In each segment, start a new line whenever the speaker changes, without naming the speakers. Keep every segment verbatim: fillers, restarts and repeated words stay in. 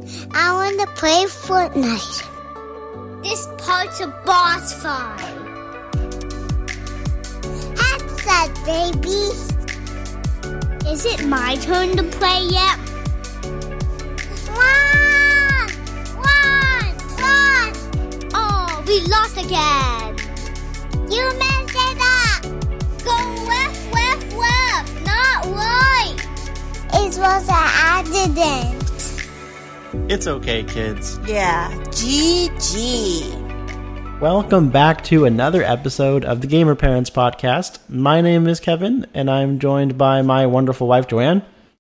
I want to play Fortnite. This part's a boss fight. Headset, baby. Is it my turn to play yet? Run! Run! Run! Oh, we lost again. You messed it up. Go left, left, left, not right. It was an accident.
It's okay, kids.
Yeah, G G.
Welcome back to another episode of the Gamer Parents Podcast. My name is Kevin, and I'm joined by my wonderful wife, Joanne.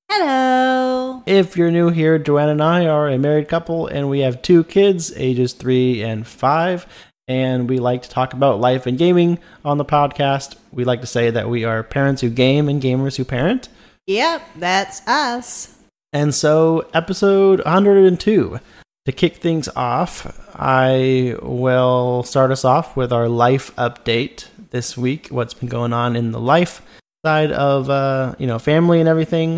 Hello.
If you're new here, Joanne and I are a married couple, and we have two kids, ages three and five, and we like to talk about life and gaming on the podcast. We like to say that we are parents who game and gamers who parent.
Yep, that's us.
And so, episode one hundred two. To kick things off, I will start us off with our life update this week. What's been going on in the life side of, uh, you know, family and everything.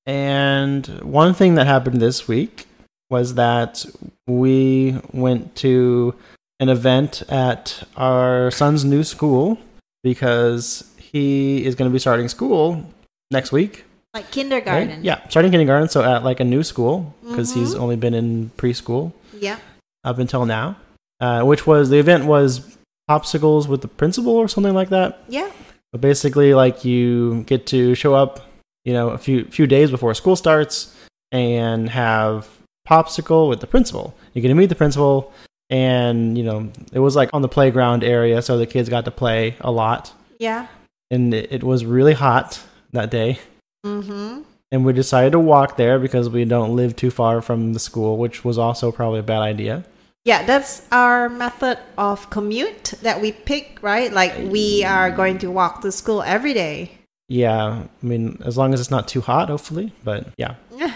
And one thing that happened this week was that we went to an event at our son's new school because he is going to be starting school next week.
Like kindergarten.
Right? Yeah, starting kindergarten, so at like a new school, because
Mm-hmm.
he's only been in preschool
Yeah.
up until now, uh, which was, the event was popsicles with the principal or something like that.
Yeah.
But basically, like, you get to show up, you know, a few few days before school starts and have popsicle with the principal. You get to meet the principal, and, you know, it was like on the playground area, so the kids got to play a lot.
Yeah.
And it, it was really hot that day.
Mm-hmm.
And we decided to walk there because we don't live too far from the school, which was also probably a bad idea.
Yeah, that's our method of commute that we pick, right? Like we are going to walk to school every day.
Yeah, I mean, as long as it's not too hot, hopefully. But yeah.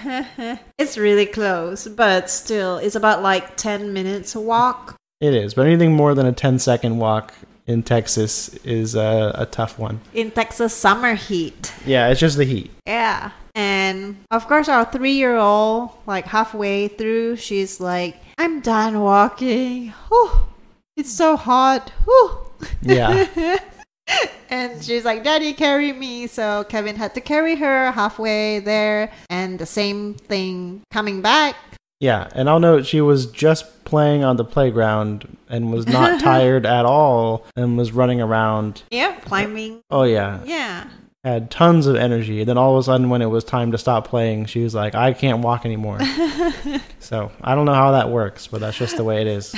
It's really close, but still, it's about like ten minutes walk.
It is. But anything more than a ten second walk in Texas is a, a tough one.
In Texas summer heat.
Yeah, it's just the heat.
Yeah. And of course, our three-year-old, like halfway through, she's like, I'm done walking. Whew, it's so hot. Whew.
Yeah.
And she's like, Daddy, carry me. So Kevin had to carry her halfway there. And the same thing coming back.
Yeah, and I'll note she was just playing on the playground and was not tired at all and was running around.
Yeah, climbing.
Oh, yeah.
Yeah.
Had tons of energy. Then all of a sudden, when it was time to stop playing, she was like, I can't walk anymore. So I don't know how that works, but that's just the way it is.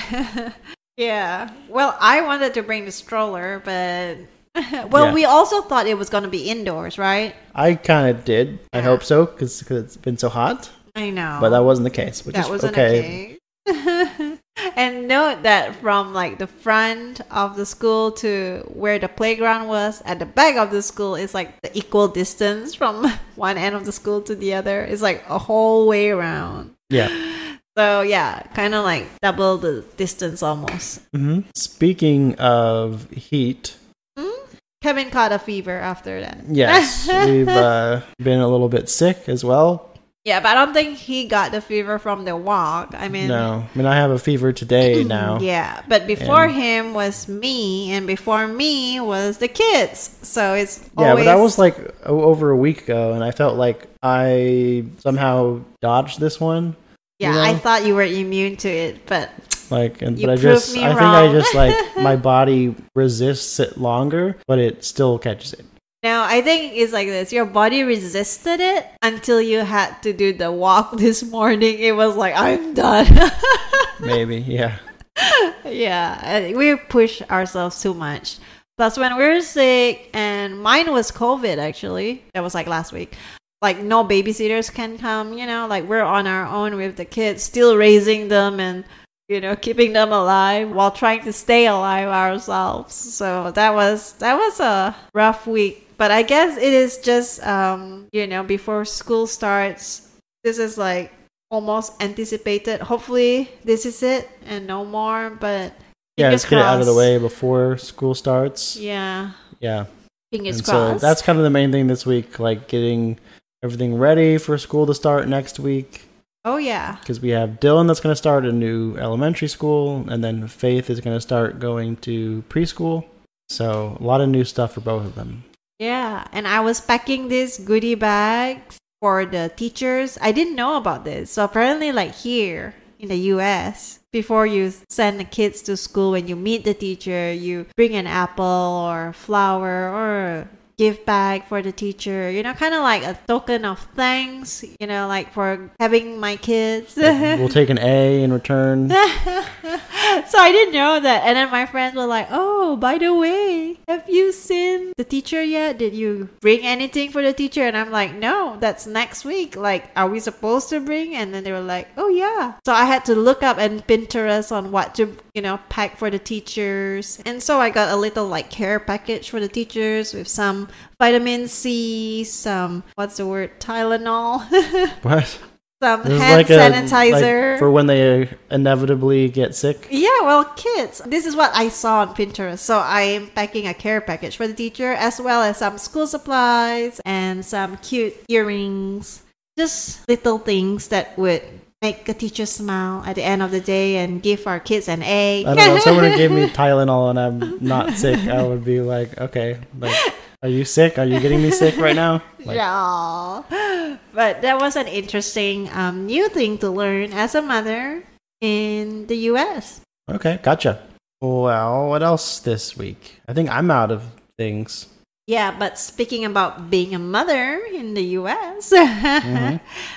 Yeah. Well, I wanted to bring the stroller, but... well,
Yeah.
we also thought it was going to be indoors, right?
I kind of did. I
Yeah.
hope so, because it's been so hot.
I know.
But that wasn't the case. Which
that
is
wasn't
okay.
okay. And note that from like the front of the school to where the playground was at the back of the school is like the equal distance from one end of the school to the other. It's like a whole way around.
Yeah.
So yeah, kind of like double the distance almost.
Mm-hmm. Speaking of heat,
Kevin caught a fever after that.
yes, we've uh, been a little bit sick as well.
Yeah, but I don't think he got the fever from the walk. I mean,
No, I mean, I have a fever today now.
yeah, but before
And-
him was me, and before me was the kids. So it's
Yeah,
always...
but that was like o- over a week ago, and I felt like I somehow dodged this one.
Yeah,
you know?
I thought you were immune to it, but
Like, and
You
but I
proved
just,
me
I think I
wrong.
just like my body resists it longer, but it still catches it.
now I think it's like this. Your body resisted it until you had to do the walk this morning. It was like, I'm done.
Maybe, yeah.
Yeah, and we push ourselves too much. Plus, when we were sick, and mine was COVID actually. That was like last week. Like, no babysitters can come, you know, like we're on our own with the kids, still raising them and, you know, keeping them alive while trying to stay alive ourselves. So that was, that was a rough week. But I guess it is just, um, you know, before school starts, this is like almost anticipated. Hopefully this is it and no more, but
Yeah,
fingers
let's get it out of the
crossed.
way before school starts.
Yeah,
Yeah.
fingers
And so
crossed.
that's kind of the main thing this week, like getting everything ready for school to start next week.
Oh, yeah.
Because we have Dylan that's going to start a new elementary school, and then Faith is going to start going to preschool. So a lot of new stuff for both of them.
Yeah, and I was packing these goodie bags for the teachers. I didn't know about this. So apparently, like here in the U S, before you send the kids to school, when you meet the teacher, you bring an apple or flower or a gift bag for the teacher, you know, kind of like a token of thanks, you know, like for having my kids.
We'll take an A in return.
So I didn't know that. And then my friends were like, oh, by the way, have you seen the teacher yet? Did you bring anything for the teacher? And I'm like, no, that's next week. Like, are we supposed to bring? And then they were like, oh, yeah. So I had to look up and Pinterest on what to, you know, pack for the teachers. And so I got a little like care package for the teachers with some vitamin C, some, what's the word, Tylenol.
What?
Some
This is
hand
like a-
sanitizer.
like for when they inevitably get sick.
Yeah, well, kids. This is what I saw on Pinterest. So I am packing a care package for the teacher, as well as some school supplies and some cute earrings. Just little things that would make a teacher smile at the end of the day and give our kids an A.
I don't know. If someone gave me Tylenol and I'm not sick, I would be like, okay, like, are you sick? Are you getting me sick right now? Like,
Yeah. But that was an interesting um, new thing to learn as a mother in the U S.
Okay, gotcha. Well, what else this week? I think I'm out of things.
Yeah, but speaking about being a mother in the U S,
Mm-hmm.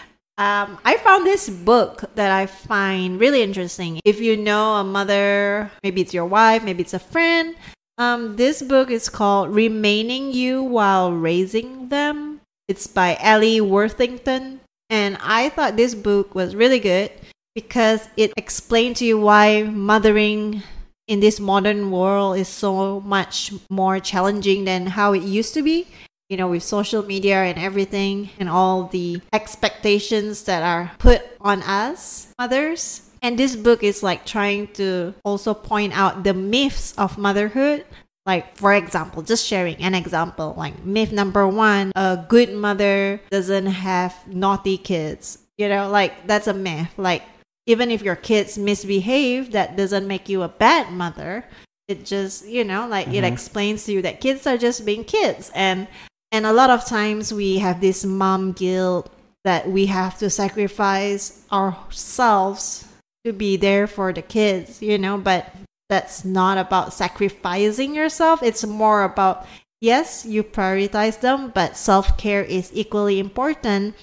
um, I found this book that I find really interesting. If you know a mother, maybe it's your wife, maybe it's a friend, um, this book is called Remaining You While Raising Them. It's by Ellie Worthington. And I thought this book was really good because it explained to you why mothering in this modern world is so much more challenging than how it used to be. You know, with social media and everything and all the expectations that are put on us mothers. And this book is like trying to also point out the myths of motherhood. Like, for example, just sharing an example, like myth number one, a good mother doesn't have naughty kids. You know, like that's a myth. Like, even if your kids misbehave, that doesn't make you a bad mother. It just, you know, like
Mm-hmm.
it explains to you that kids are just being kids. And and a lot of times we have this mom guilt that we have to sacrifice ourselves to be there for the kids, you know, but that's not about sacrificing yourself. It's more about, yes, you prioritize them, but self-care is equally important.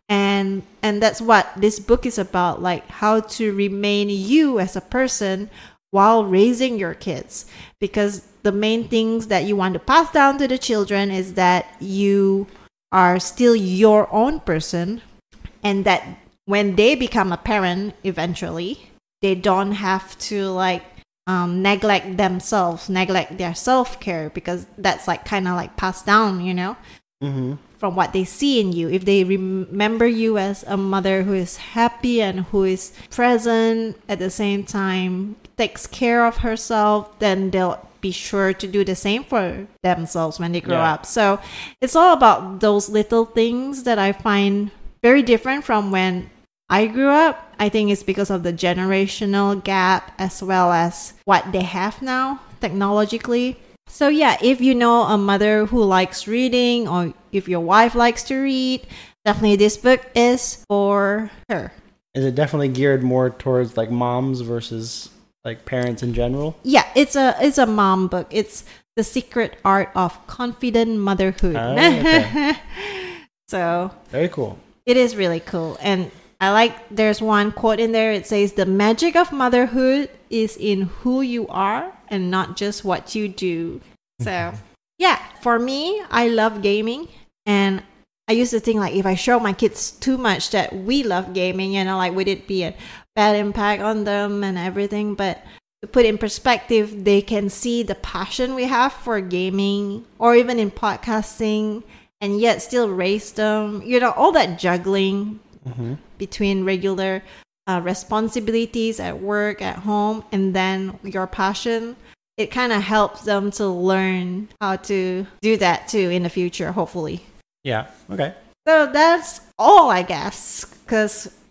And and that's what this book is about, like how to remain you as a person while raising your kids. Because the main things that you want to pass down to the children is that you are still your own person, and that when they become a parent eventually, they don't have to like um, neglect themselves, neglect their self-care, because that's like kind of like passed down, you know,
Mm-hmm.
from what they see in you. If they remember you as a mother who is happy and who is present at the same time, takes care of herself, then they'll be sure to do the same for themselves when they grow
Yeah.
up. So it's all about those little things that I find very different from when I grew up. I think it's because of the generational gap as well as what they have now technologically. So yeah, if you know a mother who likes reading, or if your wife likes to read, definitely this book is for her.
Is it definitely geared more towards like moms versus like parents in general?
Yeah, it's a it's a mom book. It's The Secret Art of Confident Motherhood.
Oh, okay.
So
Very cool.
it is really cool. And I like, there's one quote in there. It says, the magic of motherhood is in who you are and not just what you do. So yeah, for me, I love gaming. And I used to think like if I show my kids too much that we love gaming, you know, like would it be a bad impact on them and everything? But to put in perspective, they can see the passion we have for gaming or even in podcasting, and yet still raise them, you know, all that juggling
Mm-hmm.
between regular uh, responsibilities at work, at home, and then your passion. It kind of helps them to learn how to do that too in the future, hopefully.
Yeah. Okay.
So that's all, I guess, because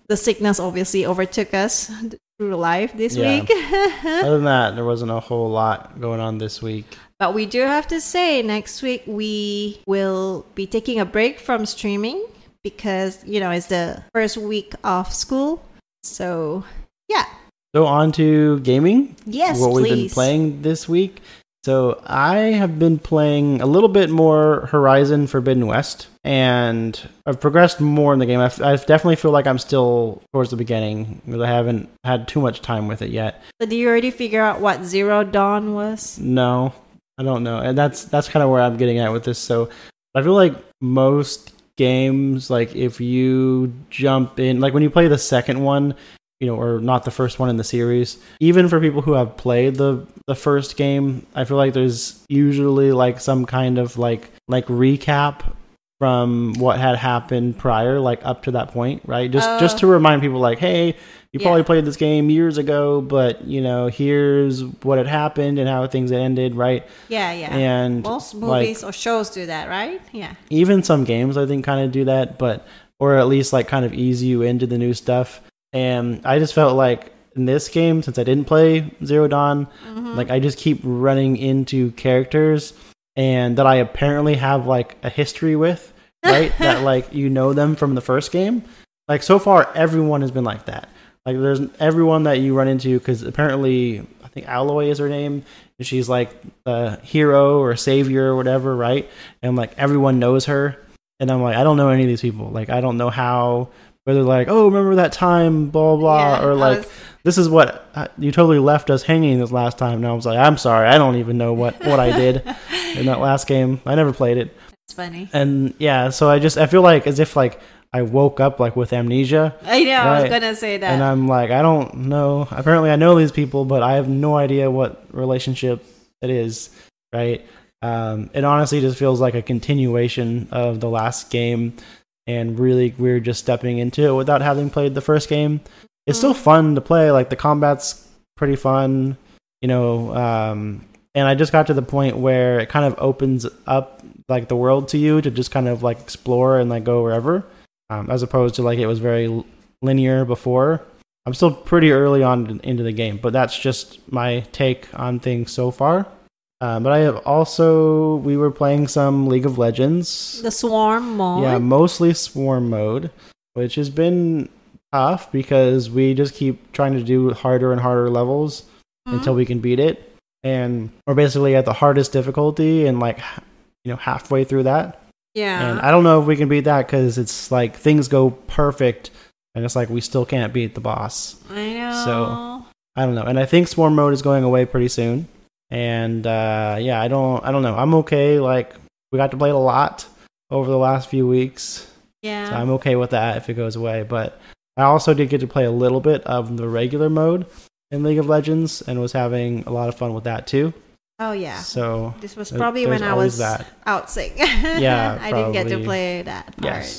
the sickness obviously overtook us through life this
Yeah.
week.
Other than that, there wasn't a whole lot going on this week.
But we do have to say next week we will be taking a break from streaming because, you know, it's the first week of school. So, yeah.
So on to gaming.
Yes,
what
please.
we've been playing this week. So I have been playing a little bit more Horizon Forbidden West, and I've progressed more in the game. I, f- I definitely feel like I'm still towards the beginning because I haven't had too much time with it yet.
So, do you already figure out what Zero Dawn was?
No, I don't know, and that's that's kind of where I'm getting at with this. So I feel like most games, like if you jump in, like when you play the second one, you know, or not the first one in the series, even for people who have played the the first game, I feel like there's usually like some kind of like like recap from what had happened prior, like up to that point, right? Just
Uh,
just to remind people like, hey, you
yeah.
probably played this game years ago, but you know, here's what had happened and how things ended, right?
Yeah, yeah.
And
Most
like,
movies or shows do that, right? Yeah.
even some games I think kind of do that, but or at least like kind of ease you into the new stuff. And I just felt like in this game, since I didn't play Zero Dawn,
Mm-hmm.
like I just keep running into characters and that I apparently have like a history with, right? That like you know them from the first game. Like so far, everyone has been like that. Like there's everyone that you run into, because apparently I think Alloy is her name, and she's like the hero or savior or whatever, right? And like everyone knows her, and I'm like, I don't know any of these people. Like I don't know how. Whether like, oh, remember that time, blah blah,
Yeah,
or
I
like,
was-
this is what uh, you totally left us hanging this last time. And I was like, I'm sorry, I don't even know what what I did in that last game. I never played it,
It's funny.
and yeah, so I just I feel like as if like I woke up like with amnesia,
I know, I was
Right.
gonna say that.
and I'm like, I don't know. Apparently, I know these people, but I have no idea what relationship it is, right? Um, it honestly just feels like a continuation of the last game, and really we're just stepping into it without having played the first game. It's still fun to play. Like the combat's pretty fun, you know. Um, and I just got to the point where it kind of opens up like the world to you to just kind of like explore and like go wherever, um, as opposed to like it was very l- linear before. I'm still pretty early on into the game, but that's just my take on things so far. Um, but I have also, we were playing some League of Legends.
the Swarm mode.
Yeah, mostly Swarm mode, which has been tough because we just keep trying to do harder and harder levels
Mhm.
until we can beat it. And we're basically at the hardest difficulty and like, you know, halfway through that.
Yeah.
And I don't know if we can beat that because it's like things go perfect and it's like we still can't beat the boss.
I know.
So, I don't know. And I think Swarm mode is going away pretty soon. And uh, yeah, I don't, I don't know. I'm okay. Like we got to play it a lot over the last few weeks,
yeah.
so I'm okay with that if it goes away. But I also did get to play a little bit of the regular mode in League of Legends, and was having a lot of fun with that too.
oh yeah.
So
This was
there-
probably
there's
when I
always
was
that.
out sick.
Yeah,
I didn't get to
probably.
play that part.
Yes.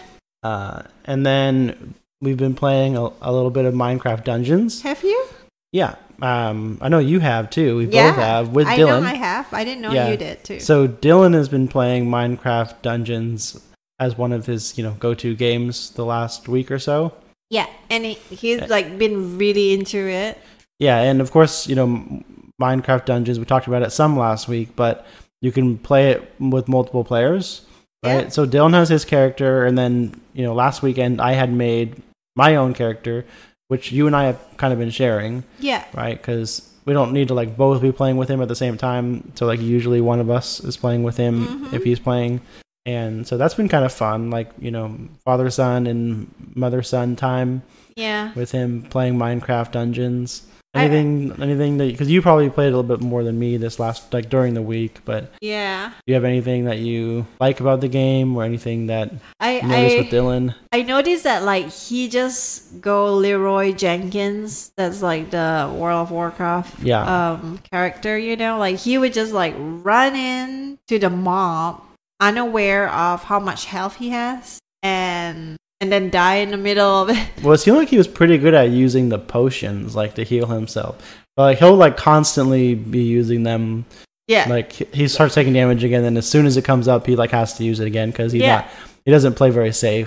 Uh, and then we've been playing a, a little bit of Minecraft Dungeons.
Have you?
Yeah, um, I know you have too. We
Yeah.
both have with
I
Dylan.
know I have. I didn't know
Yeah.
you did too.
So Dylan has been playing Minecraft Dungeons as one of his, you know, go-to games the last week or so.
yeah, and he, he's like been really into it.
Yeah, and of course, you know, M- Minecraft Dungeons, we talked about it some last week, but you can play it with multiple players, right?
Yeah.
So Dylan has his character, and then, you know, last weekend I had made my own character, which you and I have kind of been sharing,
Yeah.
right? Because we don't need to like both be playing with him at the same time. So like usually one of us is playing with him
Mhm.
if he's playing. And so that's been kind of fun, like, you know, father son and mother son time
Yeah.
with him playing Minecraft Dungeons.
I-
Anything, anything that, because you probably played a little bit more than me this last, like during the week, but
Yeah.
do you have anything that you like about the game or anything that
I
you noticed
I
with Dylan?
I noticed that like he just go Leroy Jenkins. That's like the World of Warcraft
Yeah.
um character, you know? Like he would just like run in to the mob unaware of how much health he has and and then die in the middle of it.
Well, it seemed like he was pretty good at using the potions, like to heal himself. But like he'll like constantly be using them.
Yeah.
Like he starts taking damage again, and as soon as it comes up, he like has to use it again because he's
Yeah.
not. He doesn't play very safe.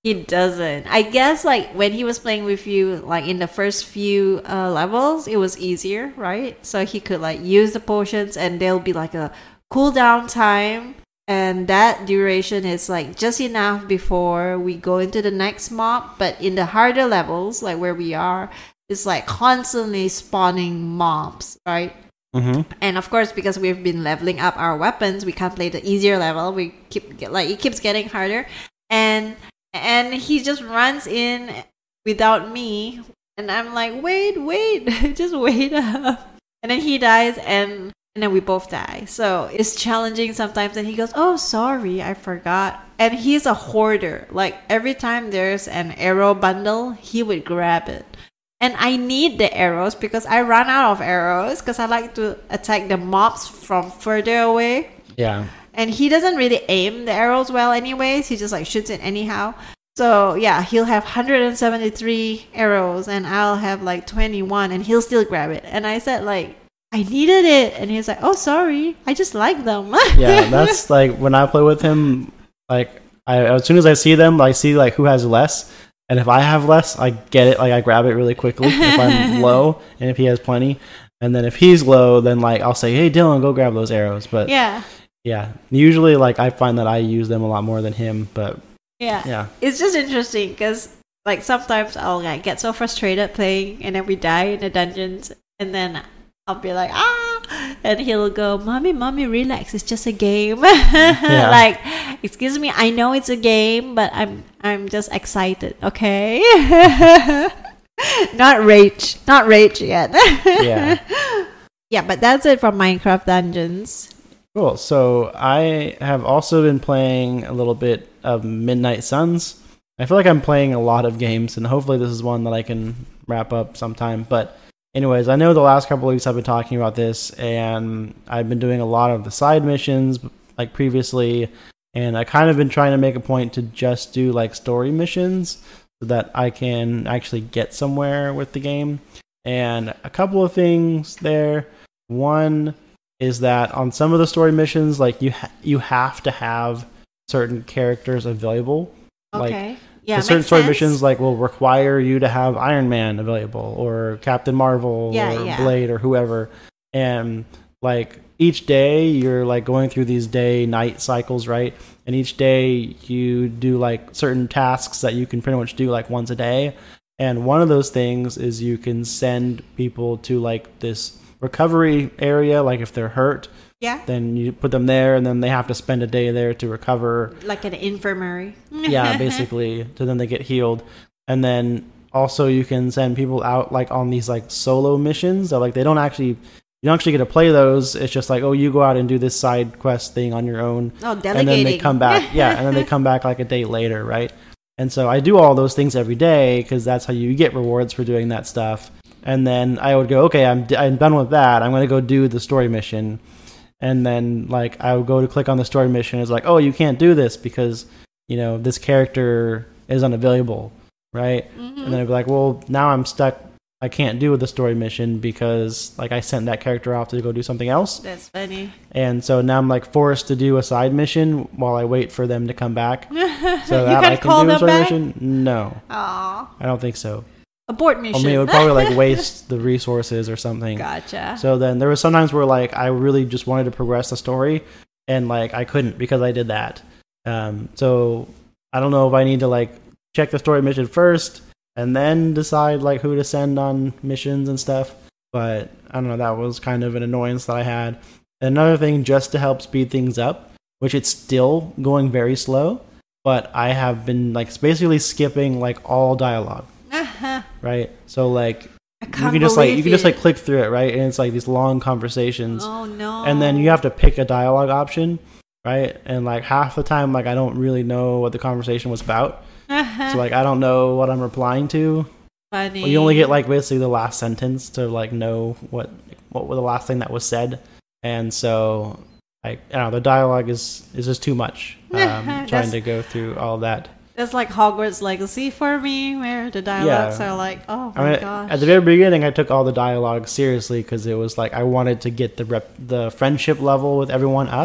He doesn't. I guess like when he was playing with you, like in the first few uh, levels, it was easier, right? So he could like use the potions, and there'll be like a cooldown time, and that duration is like just enough before we go into the next mob. But in the harder levels, like where we are, it's like constantly spawning mobs, right?
Mm-hmm.
And of course, because we've been leveling up our weapons, we can't play the easier level. We keep get, like it keeps getting harder, and and he just runs in without me, and I'm like, wait, wait, just wait up, and then he dies, and and then we both die. So it's challenging sometimes. And he goes, "Oh, sorry, I forgot." And he's a hoarder. Like every time there's an arrow bundle, he would grab it. And I need the arrows because I run out of arrows because I like to attack the mobs from further away.
Yeah.
And he doesn't really aim the arrows well anyways. He just like shoots it anyhow. So yeah, he'll have one hundred seventy-three arrows and I'll have like twenty-one and he'll still grab it. And I said like, I needed it. And he's like, oh, sorry. I just like them.
Yeah, that's like when I play with him, like I, as soon as I see them, I see like who has less. And if I have less, I get it. Like I grab it really quickly if I'm low and if he has plenty. And then if he's low, then like I'll say, hey, Dylan, go grab those arrows. But
yeah.
Yeah. Usually like I find that I use them a lot more than him. But
yeah.
Yeah.
It's just interesting because like sometimes I'll like get so frustrated playing and then we die in the dungeons and then I'll be like, ah, and he'll go, mommy, mommy, relax. It's just a game. Yeah. Like, excuse me, I know it's a game, but I'm I'm just excited, okay? Not rage. Not rage yet.
Yeah.
Yeah, but that's it from Minecraft Dungeons.
Cool. So I have also been playing a little bit of Midnight Suns. I feel like I'm playing a lot of games, and hopefully this is one that I can wrap up sometime. But anyways, I know the last couple of weeks I've been talking about this, and I've been doing a lot of the side missions, like previously, and I kind of been trying to make a point to just do like story missions so that I can actually get somewhere with the game. And a couple of things there. One is that on some of the story missions, like you ha- you have to have certain characters available.
Okay.
Like,
yeah,
certain story
sense.
missions like will require you to have Iron Man available or Captain Marvel
yeah,
or
yeah.
Blade or whoever. And like each day you're like going through these day night cycles, right? And each day you do like certain tasks that you can pretty much do like once a day. And one of those things is you can send people to like this recovery area, like if they're hurt.
Yeah.
Then you put them there, and then they have to spend a day there to recover.
Like an infirmary.
Yeah, basically. So then they get healed. And then also you can send people out like on these like solo missions. So like they don't actually, you don't actually get to play those. It's just like, oh, you go out and do this side quest thing on your own.
Oh, delegating.
And then they come back. Yeah, and then they come back like a day later, right? And so I do all those things every day because that's how you get rewards for doing that stuff. And then I would go, okay, I'm, d- I'm done with that. I'm going to go do the story mission. And then, like, I would go to click on the story mission. It's like, oh, you can't do this because, you know, this character is unavailable, right? Mm-hmm. And then I'd be like, well, now I'm stuck. I can't do the story mission because, like, I sent that character off to go do something else.
That's funny.
And so now I'm, like, forced to do a side mission while I wait for them to come back. So that I can
call
do a
them
story
back?
mission? No.
Aw.
I don't think so.
Abort mission.
I mean, it would probably like waste the resources or something.
Gotcha.
So then there was sometimes where like I really just wanted to progress the story, and like I couldn't because I did that. Um, so I don't know if I need to like check the story mission first and then decide like who to send on missions and stuff. But I don't know. That was kind of an annoyance that I had. Another thing, just to help speed things up, which it's still going very slow, but I have been like basically skipping like all dialogue. Right, so like you can just like you can just like click through it, right, and it's like these long conversations.
Oh no!
And then you have to pick a dialogue option, right? And like half the time, like I don't really know what the conversation was about, so like I don't know what I'm replying to.
Funny.
Well, you only get like basically the last sentence to like know what what was the last thing that was said, and so like I don't know, the dialogue is is just too much. Um, trying to go through all that.
It's like Hogwarts Legacy for me, where the dialogues yeah. are like, oh my
I mean,
gosh.
At the very beginning, I took all the dialogue seriously because it was like I wanted to get the rep- the friendship level with everyone up.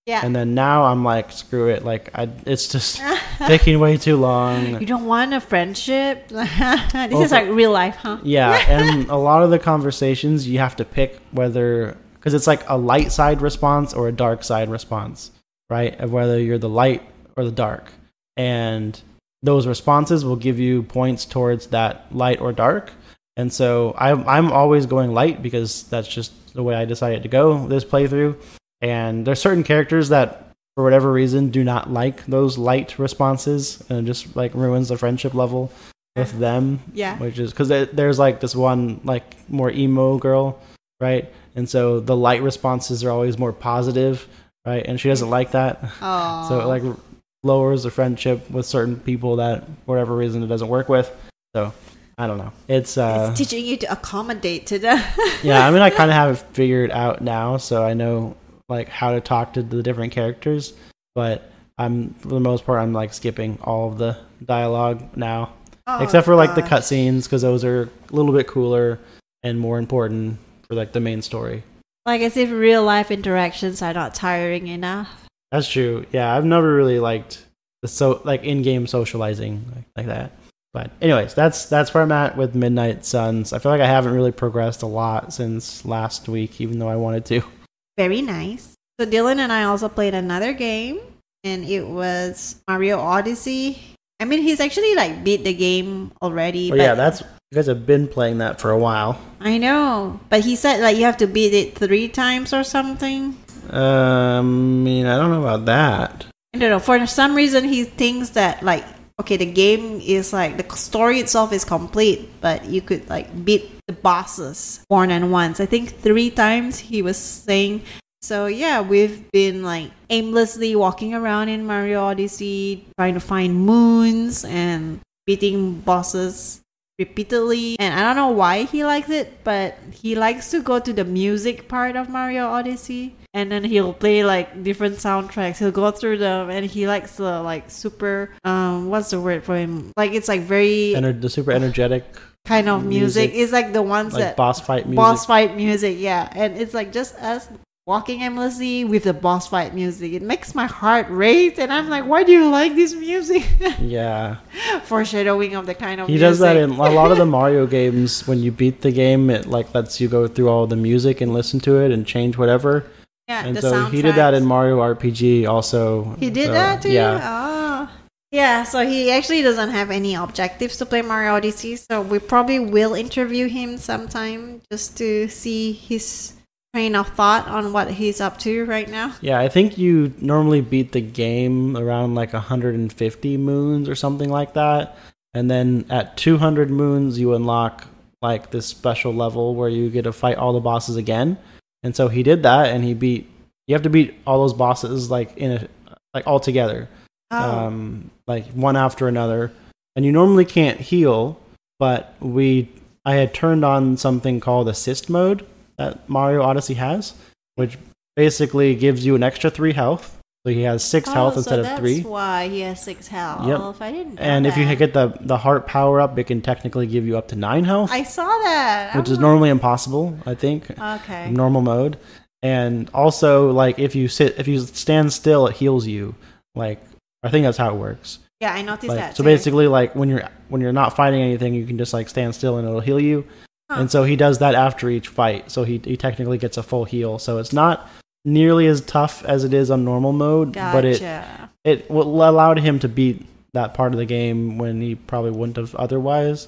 Yeah.
And then now I'm like, screw it. Like, I, it's just taking way too long.
You don't want a friendship? This
Well,
is like real life, huh?
Yeah. And a lot of the conversations, you have to pick whether, because it's like a light side response or a dark side response, right? Of whether you're the light or the dark. And those responses will give you points towards that light or dark. And so I'm, I'm always going light because that's just the way I decided to go this playthrough. And there's certain characters that, for whatever reason, do not like those light responses, and it just like ruins the friendship level with them.
Yeah.
Which is because there's like this one like more emo girl, right? And so the light responses are always more positive, right? And she doesn't like that.
Oh.
So it like lowers the friendship with certain people that, for whatever reason, it doesn't work with. So I don't know. It's uh,
it's teaching you to accommodate to them.
yeah. I mean, I kind of have it figured out now, so I know like how to talk to the different characters, but I'm for the most part I'm like skipping all of the dialogue now,
Oh,
except for like the
gosh.
cutscenes because those are a little bit cooler and more important for like the main story.
Like as if real life interactions are not tiring enough.
That's true. Yeah, I've never really liked the so like in-game socializing like, like that. But anyways, that's that's where I'm at with Midnight Suns. I feel like I haven't really progressed a lot since last week, even though I wanted to.
Very nice. So Dylan and I also played another game, and it was Mario Odyssey. I mean, he's actually like beat the game already.
Oh
but
yeah, that's you guys have been playing that for a while.
I know, but he said like you have to beat it three times or something.
Um, I mean, I don't know about that.
I don't know. For some reason, he thinks that like okay, the game is like the story itself is complete, but you could like beat the bosses more than once. I think three times he was saying. So yeah, we've been like aimlessly walking around in Mario Odyssey, trying to find moons and beating bosses repeatedly. And I don't know why he likes it, but he likes to go to the music part of Mario Odyssey. And then he'll play like different soundtracks. He'll go through them, and he likes the like super um what's the word for him? Like it's like very
Ener- the super energetic
kind of music.
music.
It's like the ones
like
that
boss fight music.
boss fight music, yeah. And it's like just us walking aimlessly with the boss fight music. It makes my heart race, and I'm like, why do you like this music?
Yeah,
Foreshadowing of the kind of
he
music.
does that in a lot of the Mario games. When you beat the game, it like lets you go through all the music and listen to it and change whatever.
yeah,
And
the
so he did that in
soundtracks.
Mario R P G also.
He did
So,
that too?
Yeah.
Oh. Yeah, so he actually doesn't have any objectives to play Mario Odyssey, so we probably will interview him sometime just to see his train of thought on what he's up to right now.
Yeah, I think you normally beat the game around like one hundred fifty moons or something like that. And then at two hundred moons, you unlock like this special level where you get to fight all the bosses again. And so he did that, and he beat. You have to beat all those bosses like in a like all together,
Oh.
um, like one after another. And you normally can't heal, but we I had turned on something called assist mode that Mario Odyssey has, which basically gives you an extra three health. So he has six
Oh,
health
so
instead of
that's
three.
why he has six health.
Yep.
I didn't know
And if you
that.
get the the heart power up, it can technically give you up to nine health,
I saw that.
which
I'm
is normally impossible, I think,
like- Okay.
in normal mode. And also, like if you sit, if you stand still, it heals you. Like I think that's how it works.
Yeah, I noticed
Like,
that.
so
too.
basically, like when you're when you're not fighting anything, you can just like stand still and it'll heal you.
Huh.
And so he does that after each fight. So he he technically gets a full heal. So it's not nearly as tough as it is on normal mode,
Gotcha.
but it it will allowed him to beat that part of the game when he probably wouldn't have otherwise.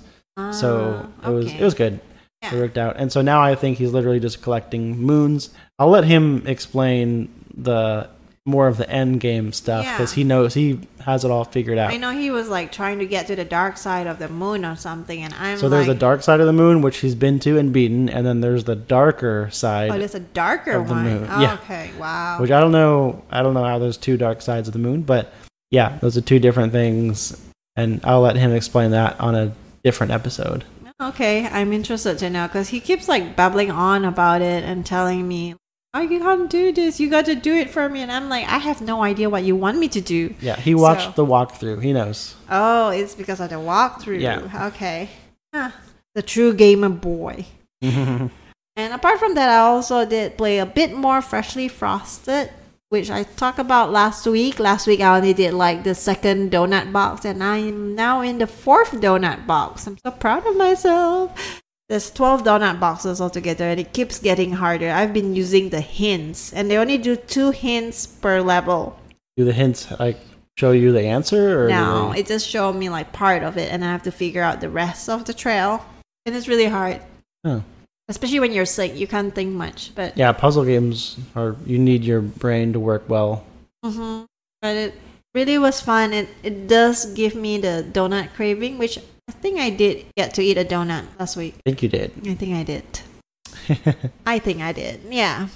So
Ah,
it was
okay.
it was good. It
Yeah.
worked out. And so now I think he's literally just collecting moons. I'll let him explain the more of the end game stuff because
Yeah.
he knows he has it all figured out.
I know he was like trying to get to the dark side of the moon or something, and I'm
So there's
like,
a dark side of the moon, which he's been to and beaten, and then there's the darker side,
oh, there's a darker
of the
one.
moon.
Oh,
Yeah.
okay, wow.
which I don't know. I don't know how there's two dark sides of the moon, but yeah, those are two different things, and I'll let him explain that on a different episode.
Okay, I'm interested to know because he keeps like babbling on about it and telling me, "Oh, you can't do this. You got to do it for me." And I'm like, "I have no idea what you want me to do."
Yeah, he watched
So-
the walkthrough. He knows.
Oh, it's because of the walkthrough.
Yeah.
Okay. Huh. The true gamer boy. And apart from that, I also did play a bit more Freshly Frosted, which I talked about last week. Last week I only did like the second donut box, and I'm now in the fourth donut box. I'm so proud of myself. There's twelve donut boxes altogether, and it keeps getting harder. I've been using the hints, and they only do two hints per level.
Do the hints like show you the answer? Or
no,
they...
it just showed me like part of it, and I have to figure out the rest of the trail. And it's really hard.
Oh.
Especially when you're sick, you can't think much. But
yeah, puzzle games are, you need your brain to work well.
Mm-hmm. But it really was fun. It, it does give me the donut craving, which I think I did get to eat a donut last week.
I think you did.
I think I did. I think I did. Yeah.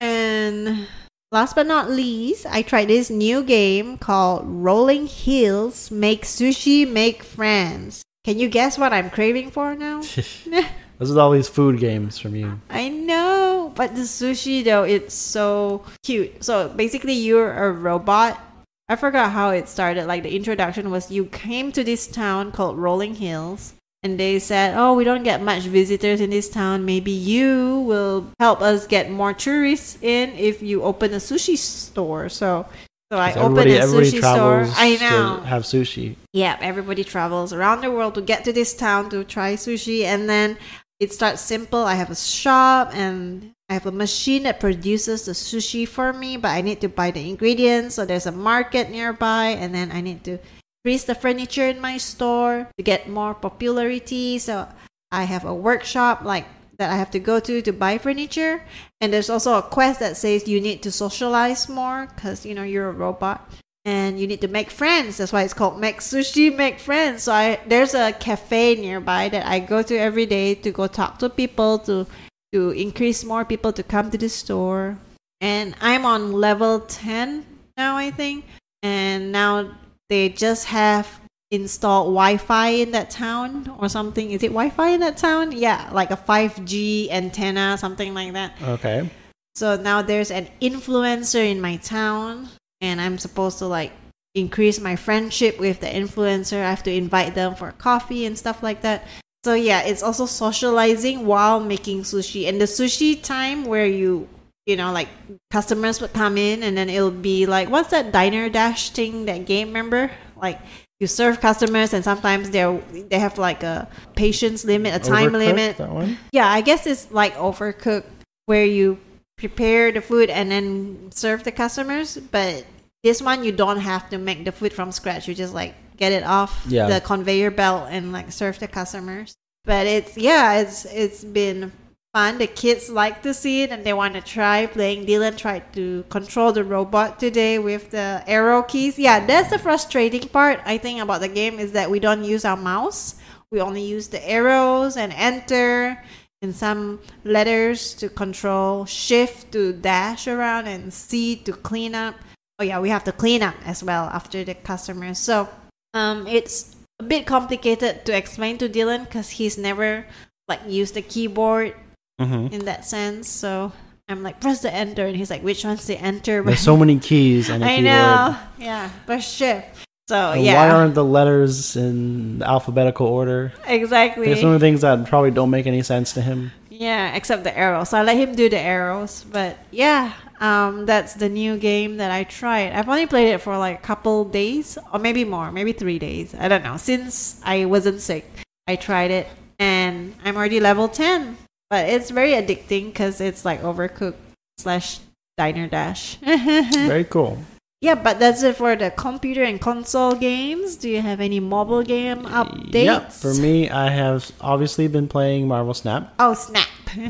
And last but not least, I tried this new game called Rolling Hills Make Sushi, Make Friends. Can you guess what I'm craving for now?
This is all these food games from you.
I know. But the sushi, though, it's so cute. So basically, you're a robot. I forgot how it started. Like the introduction was you came to this town called Rolling Hills, and they said, oh, we don't get much visitors in this town. Maybe you will help us get more tourists in if you open a sushi store. So so I opened a sushi store. I know.
To have sushi.
Yeah, everybody travels around the world to get to this town to try sushi. And then it starts simple. I have a shop and I have a machine that produces the sushi for me, but I need to buy the ingredients. So there's a market nearby, and then I need to increase the furniture in my store to get more popularity. So I have a workshop like that I have to go to to buy furniture. And there's also a quest that says you need to socialize more because, you know, you're a robot. And you need to make friends. That's why it's called Make Sushi, Make Friends. So I, there's a cafe nearby that I go to every day to go talk to people to to increase more people to come to the store. And I'm on level ten now, I think. And now they just have installed Wi-Fi in that town or something. Is it Wi-Fi in that town? Yeah, like a five G antenna, something like that.
Okay.
So now there's an influencer in my town, and I'm supposed to like increase my friendship with the influencer. I have to invite them for coffee and stuff like that. So yeah, it's also socializing while making sushi. And the sushi time where you, you know, like customers would come in and then it'll be like, what's that Diner Dash thing, that game, remember? Like you serve customers and sometimes they're, they have like a patience limit, a time
Overcooked,
limit.
That one?
Yeah, I guess it's like Overcooked where you prepare the food and then serve the customers. But this one, you don't have to make the food from scratch. You just like get it off
yeah.
the conveyor belt and like serve the customers. But it's yeah, it's it's been fun. The kids like to see it and they want to try playing. Dylan tried to control the robot today with the arrow keys. Yeah, that's the frustrating part I think about the game, is that we don't use our mouse. We only use the arrows and enter and some letters to control, shift to dash around, and C to clean up. Oh yeah, we have to clean up as well after the customers. So um, it's a bit complicated to explain to Dylan because he's never like used the keyboard mm-hmm. in that sense. So I'm like, press the enter, and he's like, which one's the enter?
There's so many keys on a
I
keyboard.
know. Yeah, press shift. So
and
yeah.
Why aren't the letters in alphabetical order?
Exactly.
There's some things that probably don't make any sense to him.
Yeah, except the arrows. So I let him do the arrows. But yeah, um, that's the new game that I tried. I've only played it for like a couple days, or maybe more, maybe three days. I don't know. Since I wasn't sick, I tried it, and I'm already level ten. But it's very addicting because it's like Overcooked slash Diner Dash.
Very cool.
Yeah, but that's it for the computer and console games. Do you have any mobile game updates?
Yeah, for me, I have obviously been playing Marvel Snap.
Oh, Snap.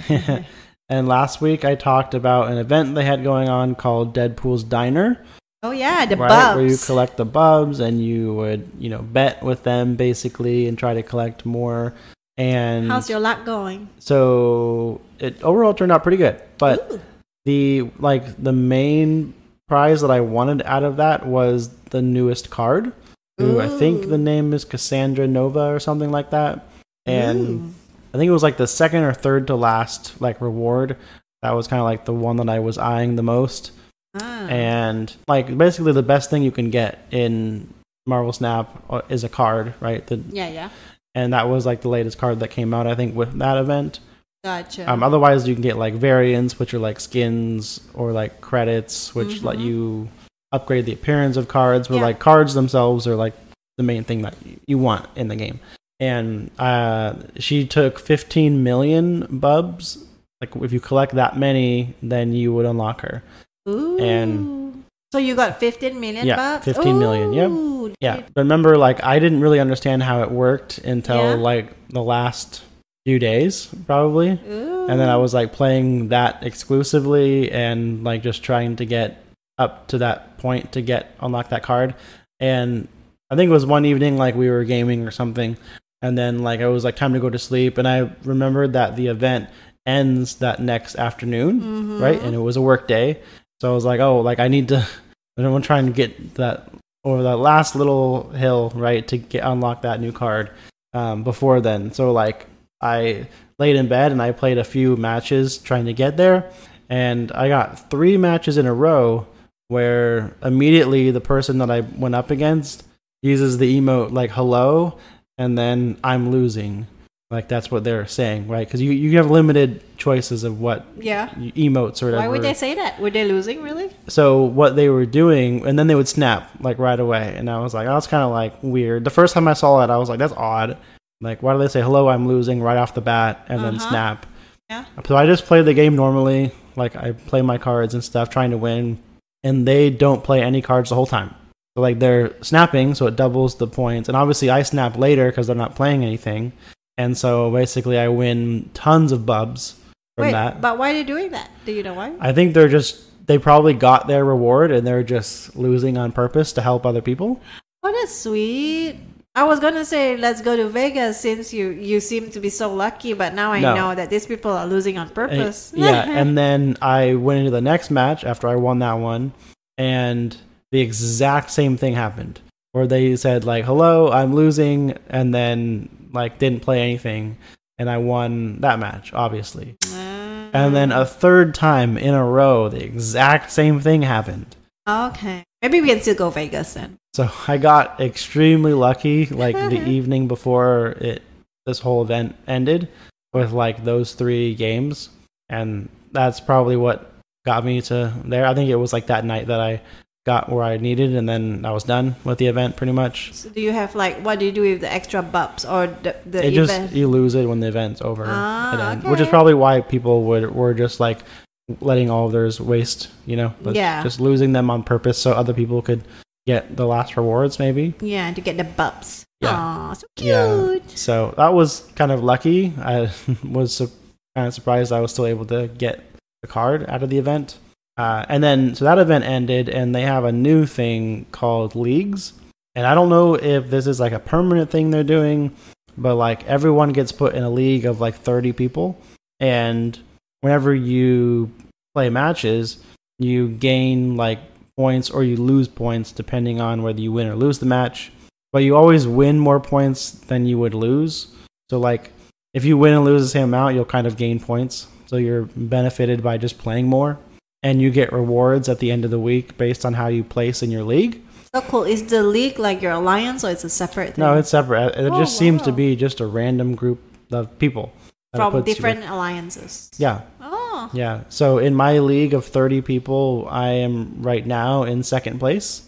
And last week I talked about an event they had going on called Deadpool's Diner.
Oh yeah, the
right,
bubs.
Where you collect the bubs and you would, you know, bet with them basically and try to collect more. And
how's your luck going?
So it overall turned out pretty good. But Ooh. the like the main prize that I wanted out of that was the newest card. Who I think the name is Cassandra Nova or something like that. And Ooh. I think it was like the second or third to last like reward. That was kind of like the one that I was eyeing the most. Ah. And like basically the best thing you can get in Marvel Snap is a card, right? The,
yeah, yeah.
And that was like the latest card that came out, I think, with that event.
Gotcha.
Um, otherwise, you can get like variants, which are like skins or like credits, which
Mm-hmm.
let you upgrade the appearance of cards. But
Yeah.
like cards themselves are like the main thing that you want in the game. And uh, she took fifteen million bubs. Like if you collect that many, then you would unlock her.
Ooh.
And-
so you got fifteen million
Yeah,
bucks?
fifteen million, yep.
Ooh,
Yeah,
dude.
but remember, like I didn't really understand how it worked until
Yeah.
like the last few days, probably.
Ooh.
And then I was like playing that exclusively and like just trying to get up to that point to get unlock that card. And I think it was one evening like we were gaming or something, and then like it was like time to go to sleep, and I remembered that the event ends that next afternoon,
Mhm.
right? And it was a work day, so I was like, oh, like I need to. I'm trying to get that over that last little hill, right, to get unlock that new card um, before then. So like I laid in bed and I played a few matches trying to get there, and I got three matches in a row where immediately the person that I went up against uses the emote like hello, and then I'm losing. Like that's what they're saying, right? Because you, you have limited choices of what
Yeah.
emotes or whatever.
Why would they say that? Were they losing, really?
So what they were doing, and then they would snap like right away, and I was like, oh, that's kind of like weird. The first time I saw it, I was like, that's odd. Like, why do they say hello? I'm losing right off the bat, and then
Uh-huh.
snap?
Yeah.
So I just play the game normally, like I play my cards and stuff, trying to win, and they don't play any cards the whole time. So like they're snapping, so it doubles the points, and obviously I snap later because they're not playing anything, and so basically I win tons of bubs from
Wait,
that.
but why are they doing that? Do you know why?
I think they're just they probably got their reward and they're just losing on purpose to help other people.
Oh, that's sweet. I was gonna say let's go to Vegas since you you seem to be so lucky, but now I
No.
know that these people are losing on
And-
purpose.
yeah, and then I went into the next match after I won that one, and the exact same thing happened. Where they said like, "Hello, I'm losing," and then like didn't play anything, and I won that match, obviously.
Uh,
And then a third time in a row, the exact same thing happened.
okay, maybe we can still go Vegas then.
So I got extremely lucky, like the evening before it, this whole event ended, with like those three games, and that's probably what got me to there. I think it was like that night that I got where I needed, and then I was done with the event pretty much.
So do you have like what do you do with the extra bubs or the the
It just
event?
you lose it when the event's over,
Ah,
it ends, which is
okay.
probably why people would were just like letting all of theirs waste. You know, Like,
Yeah.
just losing them on purpose so other people could get the last rewards, maybe.
Yeah, to get the bubs.
Yeah.
Aw, so
Yeah.
cute.
So that was kind of lucky. I was su- kind of surprised I was still able to get the card out of the event. Uh, and then, so that event ended, and they have a new thing called Leagues. And I don't know if this is like a permanent thing they're doing, but like everyone gets put in a league of like thirty people. And whenever you play matches, you gain like points or you lose points depending on whether you win or lose the match. But you always win more points than you would lose. So like if you win and lose the same amount, you'll kind of gain points. So you're benefited by just playing more. And you get rewards at the end of the week based on how you place in your league.
So cool. Is the league like your alliance or it's a separate thing?
No, it's separate. It
Oh,
just seems to
wow.
be just a random group of people. that it
from
puts
different
together.
alliances.
Yeah,
Oh.
yeah. So in my league of thirty people, I am right now in second place.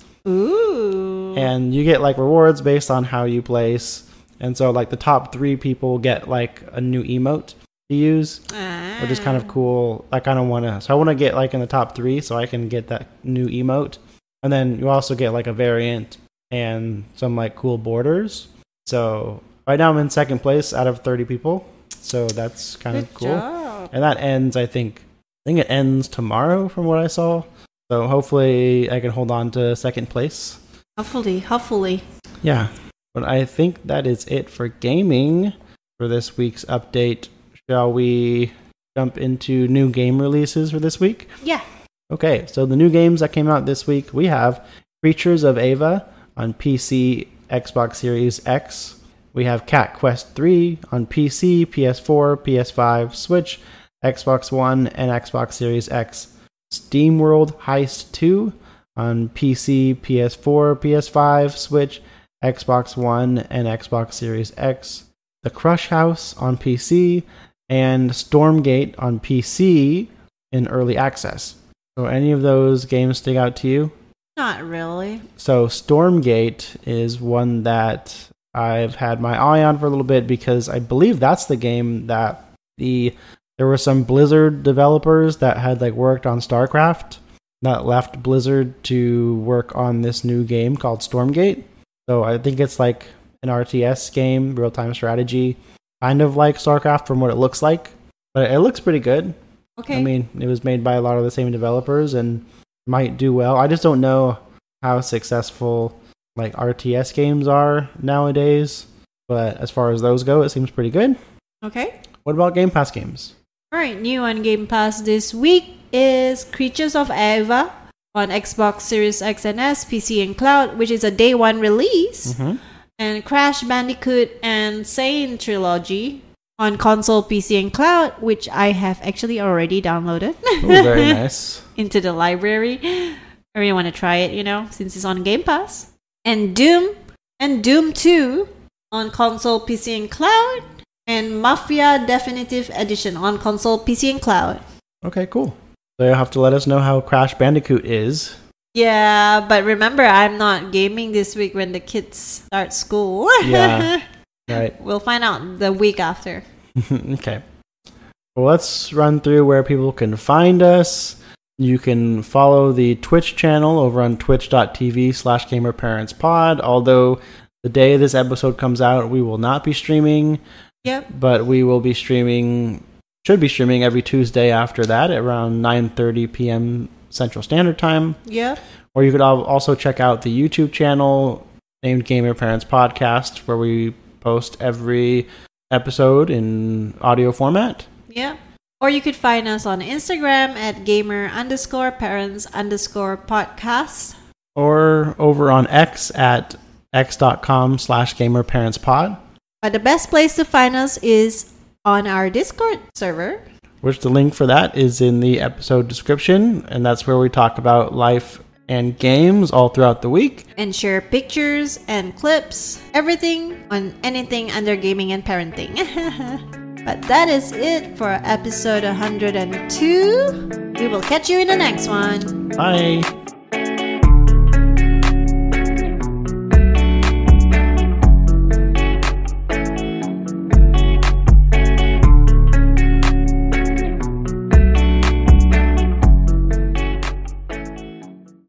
Ooh.
And you get like rewards based on how you place. And so like the top three people get like a new emote to use, which is kind of cool. I kind of want to, so I want to get like in the top three so I can get that new emote. And then you also get like a variant and some like cool borders. So right now I'm in second place out of thirty people. So that's kind
Good
of cool.
job.
And that ends, I think, I think it ends tomorrow from what I saw. So hopefully I can hold on to second place.
Hopefully, hopefully.
Yeah. But I think that is it for gaming for this week's update. Shall we jump into new game releases for this week?
Yeah.
Okay, so the new games that came out this week, we have Creatures of Ava on P C, Xbox Series X. We have Cat Quest three on P C, P S four, P S five, Switch, Xbox One, and Xbox Series X. SteamWorld Heist two on P C, P S four, P S five, Switch, Xbox One, and Xbox Series X. The Crush House on P C and Stormgate on P C in early access. So any of those games stick out to you?
Not really.
So Stormgate is one that I've had my eye on for a little bit because I believe that's the game that the there were some Blizzard developers that had like worked on StarCraft that left Blizzard to work on this new game called Stormgate. So I think it's like an R T S game, real-time strategy, kind of like StarCraft from what it looks like, but it looks pretty good.
Okay.
I mean, it was made by a lot of the same developers and might do well. I just don't know how successful like R T S games are nowadays, but as far as those go, it seems pretty good.
Okay.
What about Game Pass games?
All right, new on Game Pass this week is Creatures of Eva on Xbox Series X and S, P C and Cloud, which is a day one release,
Mm-hmm.
and Crash Bandicoot and Sane Trilogy on console, P C, and Cloud, which I have actually already downloaded
Ooh, very nice.
into the library. I really want to try it, you know, since it's on Game Pass. And Doom and Doom two on console, P C, and Cloud, and Mafia Definitive Edition on console, P C, and Cloud.
Okay, cool. So you'll have to let us know how Crash Bandicoot is.
Yeah, but remember, I'm not gaming this week when the kids start school.
Yeah, right.
We'll find out the week after.
Okay. Well, let's run through where people can find us. You can follow the Twitch channel over on twitch.tv slash gamerparentspod. Although the day this episode comes out, we will not be streaming.
Yep.
But we will be streaming, should be streaming every Tuesday after that at around nine thirty p.m. Central Standard Time.
Yep.
Or you could al- also check out the YouTube channel named Gamer Parents Podcast, where we post every episode in audio format.
Yep. Or you could find us on Instagram at gamer underscore parents underscore podcast.
Or over on X at x.com slash gamerparentspod.
But the best place to find us is on our Discord server.
Which the link for that is in the episode description. And that's where we talk about life and games all throughout the week.
And share pictures and clips, everything on anything under gaming and parenting. But that is it for episode one hundred two. We will catch you in the next one.
Bye.